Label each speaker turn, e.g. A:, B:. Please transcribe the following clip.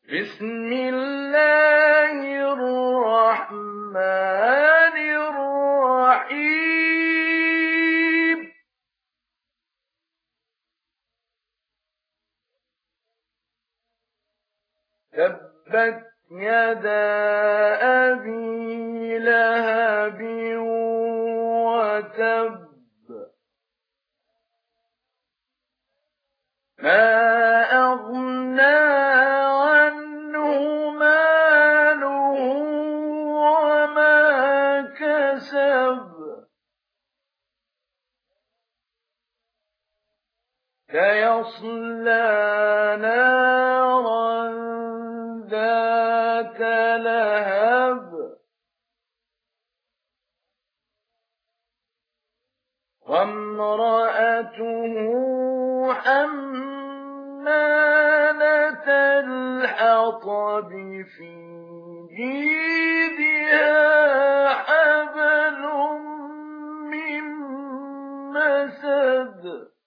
A: بسم الله الرحمن الرحيم تبت يدا أبي لهب وتب ما أغنى عنه ماله وما كسب سيصلى نارا ذات لهب وامرأته حمالة الحطب في جيدها حبل من مسد